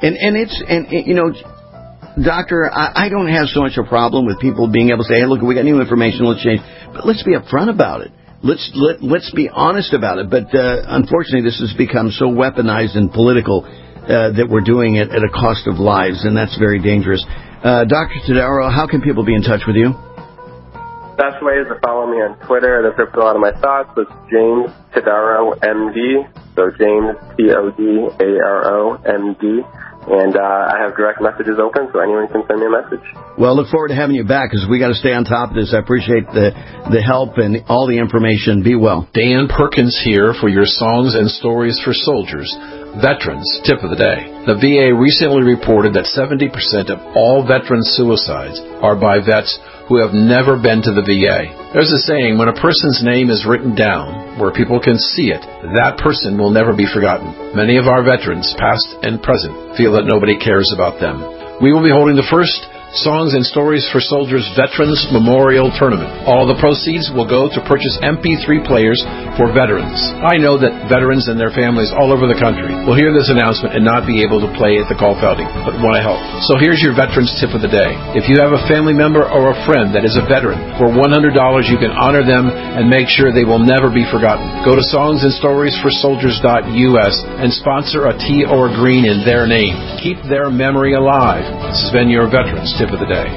Doctor, I don't have so much a problem with people being able to say, hey, look, we got new information, let's change. But let's be upfront about it. Let's be honest about it. But unfortunately, this has become so weaponized and political that we're doing it at a cost of lives, and that's very dangerous. Dr. Todaro, how can people be in touch with you? Best way is to follow me on Twitter. That's where I put a lot of my thoughts. It's James Todaro, MD. So James, Todaro, MD. And I have direct messages open, so anyone can send me a message. Well, look forward to having you back, because we got to stay on top of this. I appreciate the help and all the information. Be well. Dan Perkins here for your Songs and Stories for Soldiers. Veterans Tip of the Day. The VA recently reported that 70% of all veteran suicides are by vets who have never been to the VA. There's a saying, when a person's name is written down where people can see it, that person will never be forgotten. Many of our veterans, past and present, feel that nobody cares about them. We will be holding the first Songs and Stories for Soldiers Veterans Memorial Tournament. All the proceeds will go to purchase MP3 players for veterans. I know that veterans and their families all over the country will hear this announcement and not be able to play at the golf outing, but want to help. So here's your Veterans Tip of the Day. If you have a family member or a friend that is a veteran, for $100 you can honor them and make sure they will never be forgotten. Go to songsandstoriesforsoldiers.us and sponsor a tea or a green in their name. Keep their memory alive. This has been your Veterans Tip of the Day.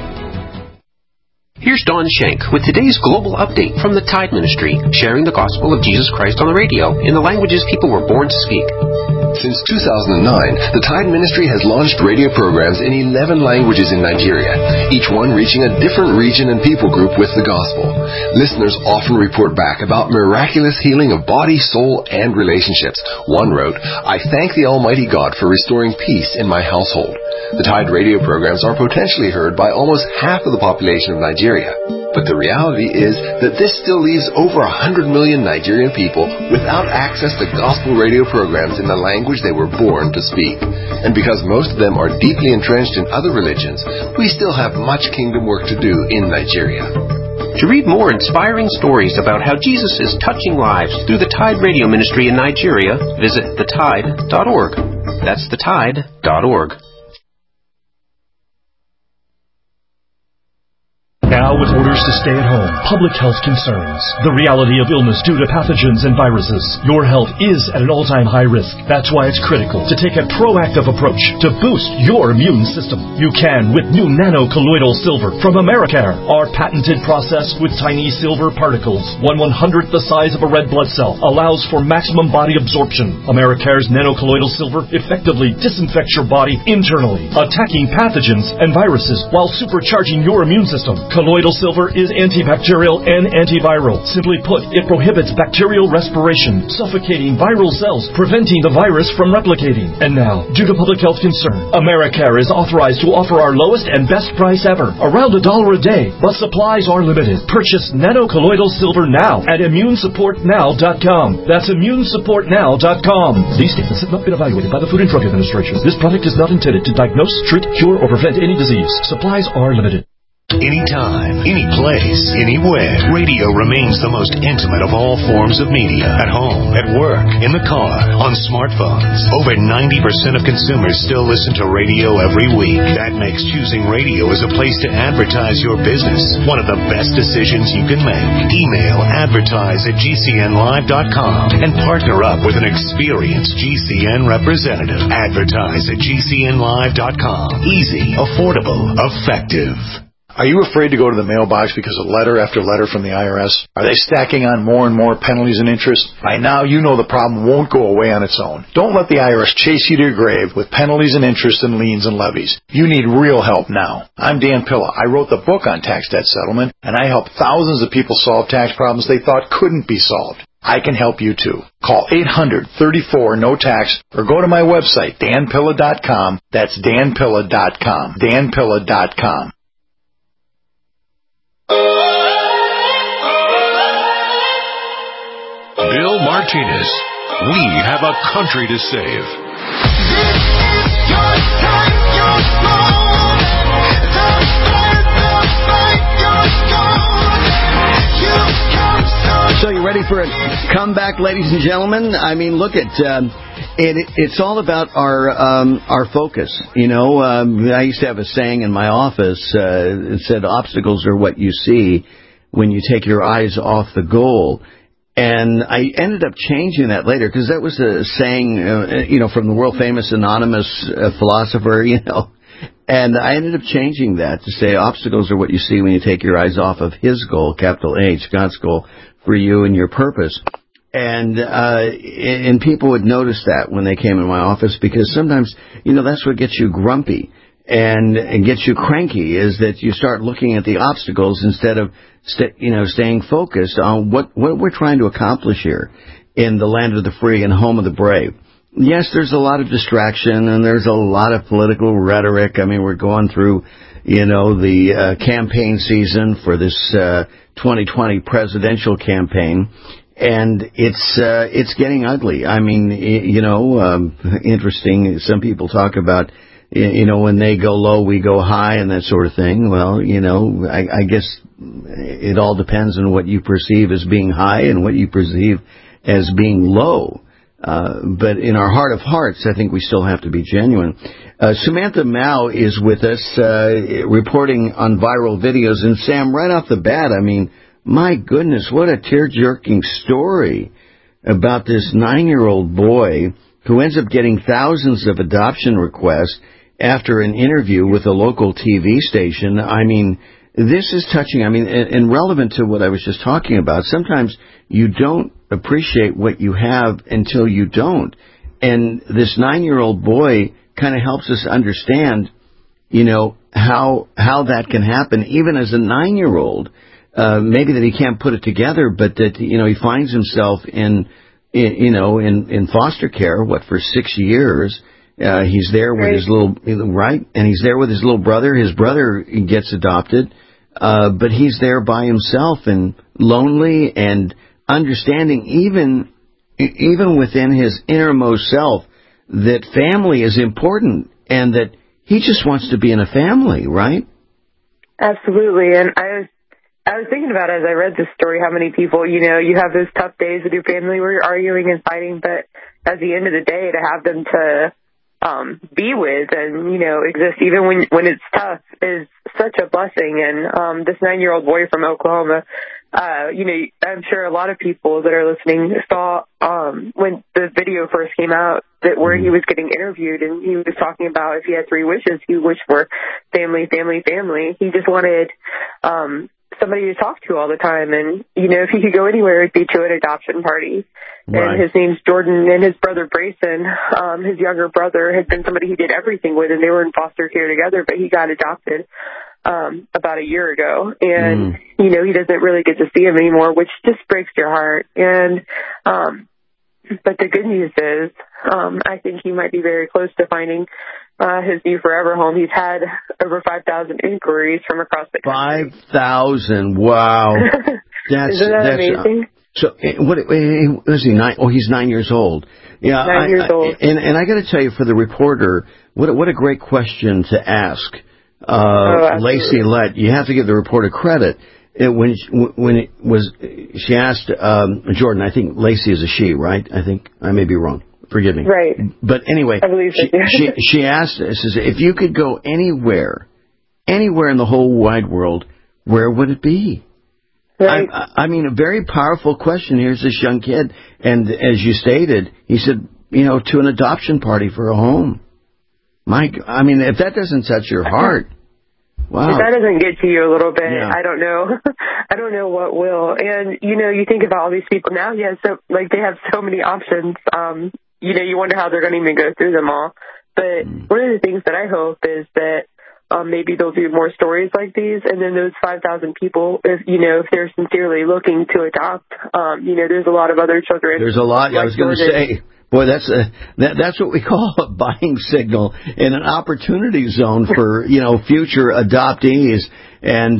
Here's Don Schenk with today's global update from the Tide Ministry, sharing the gospel of Jesus Christ on the radio in the languages people were born to speak. Since 2009, the Tide Ministry has launched radio programs in 11 languages in Nigeria, each one reaching a different region and people group with the gospel. Listeners often report back about miraculous healing of body, soul, and relationships. One wrote, "I thank the Almighty God for restoring peace in my household." The Tide radio programs are potentially heard by almost half of the population of Nigeria. But the reality is that this still leaves over 100 million Nigerian people without access to gospel radio programs in the language they were born to speak. And because most of them are deeply entrenched in other religions, we still have much kingdom work to do in Nigeria. To read more inspiring stories about how Jesus is touching lives through the Tide Radio Ministry in Nigeria, visit thetide.org. That's thetide.org. Now with orders to stay at home, public health concerns, the reality of illness due to pathogens and viruses. Your health is at an all-time high risk. That's why it's critical to take a proactive approach to boost your immune system. You can with new nano-colloidal silver from Americare. Our patented process with tiny silver particles, 1/100th the size of a red blood cell, allows for maximum body absorption. Americare's nano-colloidal silver effectively disinfects your body internally, attacking pathogens and viruses while supercharging your immune system. Colloidal silver is antibacterial and antiviral. Simply put, it prohibits bacterial respiration, suffocating viral cells, preventing the virus from replicating. And now, due to public health concern, Americare is authorized to offer our lowest and best price ever, around $1 a day, but supplies are limited. Purchase nano-colloidal silver now at immunesupportnow.com. That's immunesupportnow.com. These statements have not been evaluated by the Food and Drug Administration. This product is not intended to diagnose, treat, cure, or prevent any disease. Supplies are limited. Anytime, any place, anywhere, radio remains the most intimate of all forms of media. At home, at work, in the car, on smartphones. Over 90% of consumers still listen to radio every week. That makes choosing radio as a place to advertise your business one of the best decisions you can make. Email advertise@gcnlive.com and partner up with an experienced GCN representative. Advertise@gcnlive.com. Easy, affordable, effective. Are you afraid to go to the mailbox because of letter after letter from the IRS? Are they stacking on more and more penalties and interest? By now, you know the problem won't go away on its own. Don't let the IRS chase you to your grave with penalties and interest and liens and levies. You need real help now. I'm Dan Pilla. I wrote the book on tax debt settlement, and I help thousands of people solve tax problems they thought couldn't be solved. I can help you too. Call 800-34-NO-TAX or go to my website, danpilla.com. That's danpilla.com. danpilla.com. Bill Martinez. We have a country to save. So you ready for a comeback, ladies and gentlemen? I mean, look at it's all about our focus. You know, I used to have a saying in my office. It said, "Obstacles are what you see when you take your eyes off the goal." And I ended up changing that later because that was a saying, from the world famous anonymous philosopher, And I ended up changing that to say obstacles are what you see when you take your eyes off of His goal, capital H, God's goal for you and your purpose. And people would notice that when they came in my office because sometimes, that's what gets you grumpy and gets you cranky is that you start looking at the obstacles instead of staying focused on what we're trying to accomplish here in the land of the free and home of the brave. Yes, there's a lot of distraction and there's a lot of political rhetoric. I mean, we're going through, the campaign season for this 2020 presidential campaign, and it's getting ugly. I mean, interesting. Some people talk about, when they go low, we go high and that sort of thing. Well, I guess it all depends on what you perceive as being high and what you perceive as being low. But in our heart of hearts, I think we still have to be genuine. Samantha Mao is with us, reporting on viral videos. And Sam, right off the bat, I mean, my goodness, what a tear-jerking story about this 9-year-old boy who ends up getting thousands of adoption requests after an interview with a local TV station. I mean, this is touching. I mean, and relevant to what I was just talking about. Sometimes you don't appreciate what you have until you don't. And this 9-year-old boy kind of helps us understand, how that can happen, even as a 9-year-old. Maybe that he can't put it together, but that, he finds himself in foster care, for 6 years. He's there with his and he's there with his little brother. His brother gets adopted, but he's there by himself and lonely and understanding even within his innermost self that family is important and that he just wants to be in a family, right? Absolutely. And I was thinking about as I read this story how many people, you have those tough days with your family where you're arguing and fighting, but at the end of the day, to have them to be with and, exist even when it's tough is such a blessing. And this 9-year-old boy from Oklahoma, I'm sure a lot of people that are listening saw when the video first came out that where he was getting interviewed, and he was talking about if he had 3 wishes, he wished for family, family, family. He just wanted somebody to talk to all the time. And, if he could go anywhere, it'd be to an adoption party. Right. And his name's Jordan, and his brother Brayson, his younger brother, had been somebody he did everything with, and they were in foster care together, but he got adopted about a year ago. And, he doesn't really get to see him anymore, which just breaks your heart. And but the good news is I think he might be very close to finding his new forever home. He's had over 5,000 inquiries from across the country. 5,000. Wow. Isn't that amazing? So, what is he? 9? Oh, he's 9 years old. Yeah, 9 years old. And I got to tell you, for the reporter, what a great question to ask. Lacey Lett, you have to give the reporter credit. She asked Jordan. I think Lacey is a she, right? I think I may be wrong. Forgive me. Right. But anyway, I believe she asked us if you could go anywhere in the whole wide world, where would it be? Right. I mean, a very powerful question. Here's this young kid, and as you stated, he said, to an adoption party for a home. If that doesn't touch your heart, wow. If that doesn't get to you a little bit, yeah. I don't know. I don't know what will. And, you think about all these people now, so they have so many options. You wonder how they're going to even go through them all. But one of the things that I hope is that maybe they'll do more stories like these, and then those 5,000 people, if they're sincerely looking to adopt, there's a lot of other children. There's a lot. Like I was going to say, boy, that's what we call a buying signal and an opportunity zone for future adoptees. And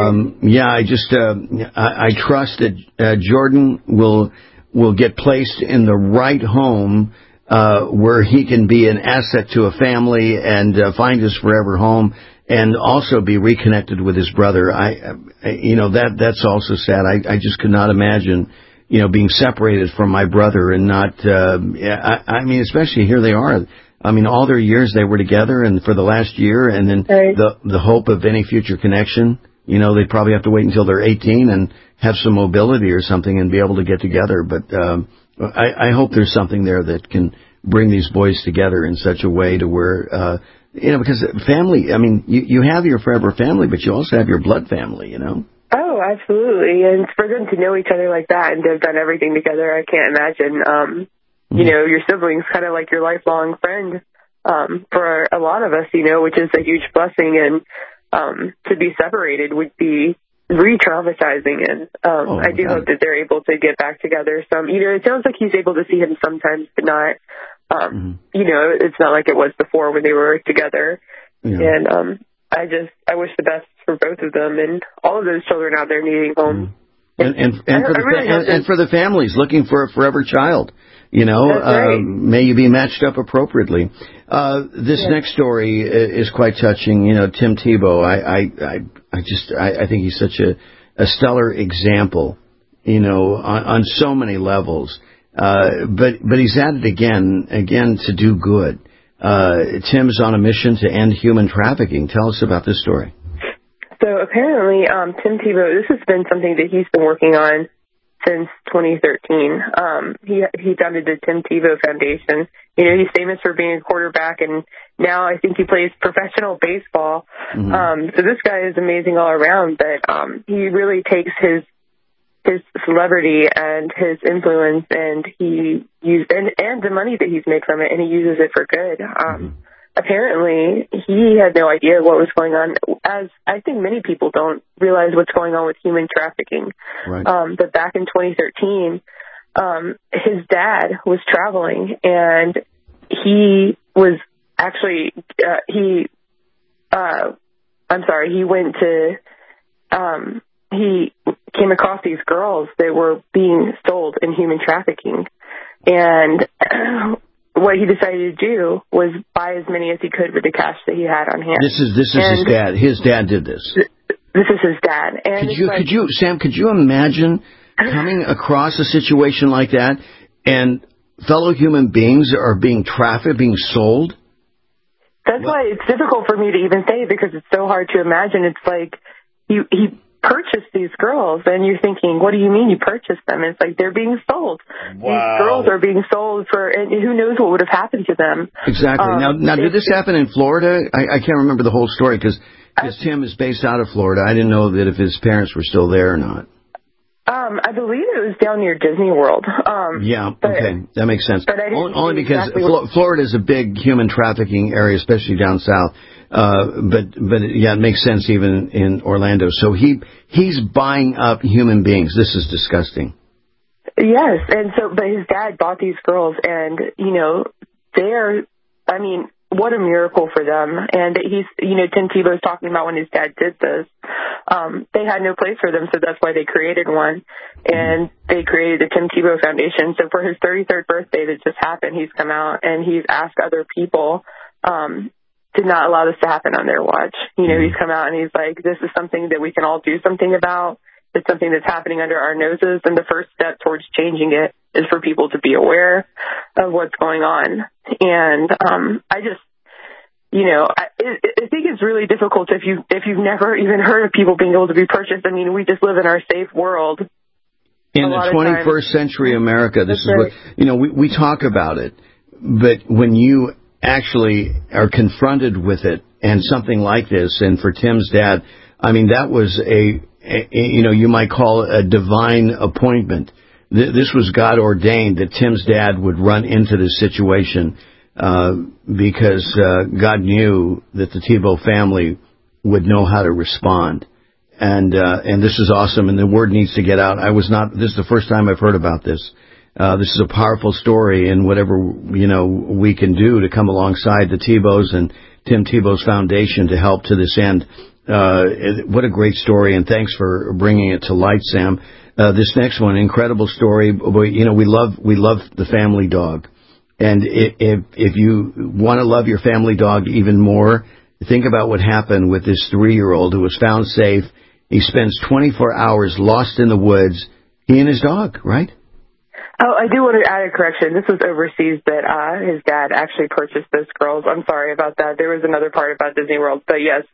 I trust that Jordan will get placed in the right home where he can be an asset to a family and find his forever home, and also be reconnected with his brother. That's also sad. I just could not imagine, being separated from my brother and not. Especially here they are. All their years they were together, and for the last year, and then the hope of any future connection. They probably have to wait until they're 18 and have some mobility or something and be able to get together. But I hope there's something there that can bring these boys together in such a way to where, because family, you have your forever family, but you also have your blood family, Oh, absolutely. And for them to know each other like that and to have done everything together, I can't imagine, your siblings kind of like your lifelong friend, for a lot of us, which is a huge blessing. And to be separated would be re-traumatizing, and I do hope that they're able to get back together. It sounds like he's able to see him sometimes, but not, it's not like it was before when they were together. Yeah. And I wish the best for both of them and all of those children out there needing homes. And for the families looking for a forever child. Right. May you be matched up appropriately. This next story is quite touching. Tim Tebow, I think he's such a stellar example, on so many levels. But he's at it again to do good. Tim's on a mission to end human trafficking. Tell us about this story. So apparently, Tim Tebow, this has been something that he's been working on since 2013. He founded the Tim Tebow Foundation. He's famous for being a quarterback, and now I think he plays professional baseball. Mm-hmm. So this guy is amazing all around, but he really takes his celebrity and his influence, and he and the money that he's made from it, and he uses it for good. Apparently, he had no idea what was going on, as I think many people don't realize what's going on with human trafficking. Right. But back in 2013, his dad was traveling, and he was actually, he came across these girls that were being sold in human trafficking, and what he decided to do was buy as many as he could with the cash that he had on hand. This is his dad. His dad did this. This is his dad. And could you imagine coming across a situation like that, and fellow human beings are being trafficked, being sold? That's why it's difficult for me to even say, because it's so hard to imagine. It's like he purchased these girls, and you're thinking, what do you mean you purchased them? And it's like they're being sold. Wow. These girls are being sold for, and who knows what would have happened to them. Exactly. Now, did this happen in Florida? I can't remember the whole story because Tim is based out of Florida. I didn't know that if his parents were still there or not. I believe it was down near Disney World. Okay, that makes sense. But Only because Florida is a big human trafficking area, especially down south. But it makes sense even in Orlando. So he's buying up human beings. This is disgusting. Yes, but his dad bought these girls, and what a miracle for them. And Tim Tebow's talking about when his dad did this, they had no place for them, so that's why they created one, and they created the Tim Tebow Foundation. So for his 33rd birthday that just happened, he's come out and he's asked other people to not allow this to happen on their watch. He's come out and he's like, this is something that we can all do something about. It's something that's happening under our noses, and the first step towards changing it is for people to be aware of what's going on. And I think it's really difficult if you've never even heard of people being able to be purchased. I mean, we just live in our safe world. In the 21st century America, this is what, we talk about it, but when you actually are confronted with it and something like this, and for Tim's dad, I mean, that was you might call it a divine appointment. This was God ordained that Tim's dad would run into this situation because God knew that the Tebow family would know how to respond. And this is awesome, and the word needs to get out. This is the first time I've heard about this. This is a powerful story, and whatever, we can do to come alongside the Tebows and Tim Tebow's Foundation to help to this end. What a great story, and thanks for bringing it to light, Sam. This next one, incredible story. We love the family dog. And if you want to love your family dog even more, think about what happened with this 3-year-old who was found safe. He spends 24 hours lost in the woods. He and his dog, right? Oh, I do want to add a correction. This was overseas that his dad actually purchased those girls. I'm sorry about that. There was another part about Disney World. But yes,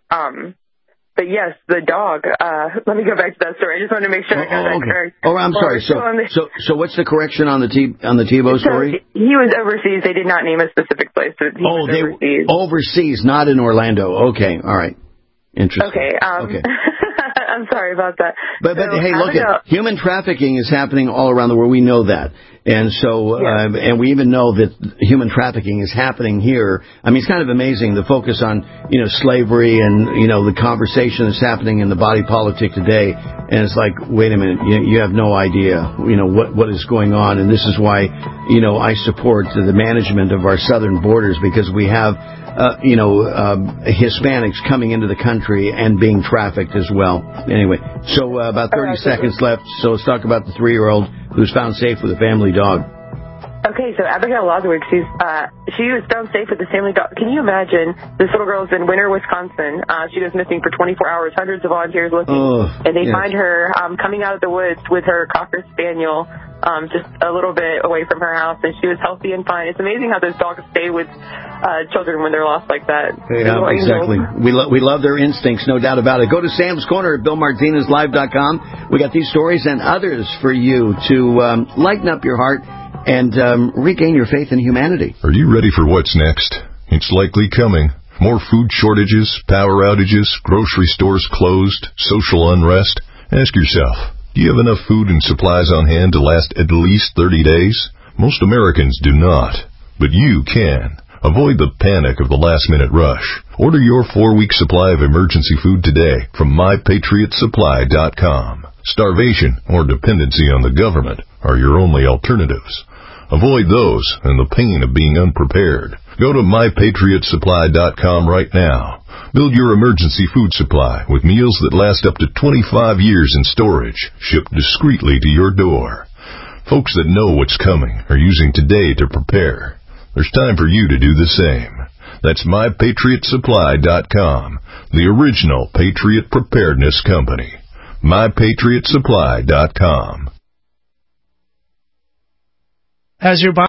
the dog. Let me go back to that story. I just wanted to make sure I got that correct. Oh, I'm sorry. So what's the correction on the Tebow story? He was overseas. They did not name a specific place. But he was overseas. Overseas, not in Orlando. Okay, all right. Interesting. Okay. Okay. I'm sorry about that. But hey, look, human trafficking is happening all around the world. We know that. And so, and we even know that human trafficking is happening here. I mean, it's kind of amazing, the focus on, slavery and, the conversation that's happening in the body politic today. And it's like, wait a minute, you have no idea, what is going on. And this is why, I support the management of our southern borders, because we have, Hispanics coming into the country and being trafficked as well. Anyway, so about 30 seconds left. So let's talk about the 3-year-old who's found safe with a family dog. Okay, so Abigail Loswick, she was found safe with the family dog. Can you imagine? This little girl's in Winter, Wisconsin. She was missing for 24 hours. Hundreds of volunteers looking, and they find her coming out of the woods with her Cocker Spaniel, just a little bit away from her house, and she was healthy and fine. It's amazing how those dogs stay with children when they're lost like that. Yeah, exactly. We love their instincts, no doubt about it. Go to Sam's Corner at BillMartinezLive.com. We got these stories and others for you to lighten up your heart and regain your faith in humanity. Are you ready for what's next? It's likely coming. More food shortages, power outages, grocery stores closed, social unrest. Ask yourself, do you have enough food and supplies on hand to last at least 30 days? Most Americans do not, but you can. Avoid the panic of the last-minute rush. Order your 4-week supply of emergency food today from MyPatriotSupply.com. Starvation or dependency on the government are your only alternatives. Avoid those and the pain of being unprepared. Go to MyPatriotSupply.com right now. Build your emergency food supply with meals that last up to 25 years in storage, shipped discreetly to your door. Folks that know what's coming are using today to prepare. There's time for you to do the same. That's MyPatriotSupply.com, the original Patriot Preparedness Company. MyPatriotSupply.com. As your